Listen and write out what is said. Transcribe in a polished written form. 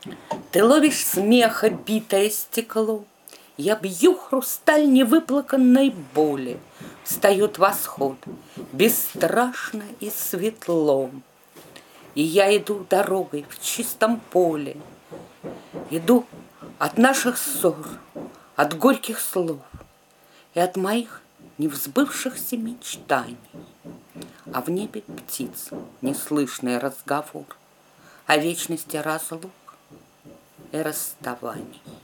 Ты ловишь смеха битое стекло, я бью хрусталь невыплаканной боли. Встает восход, бесстрашно и светло. И я иду дорогой в чистом поле, иду от наших ссор, от горьких слов и от моих невзбывшихся мечтаний. А в небе птиц неслышный разговор о вечности разлук и расставаний.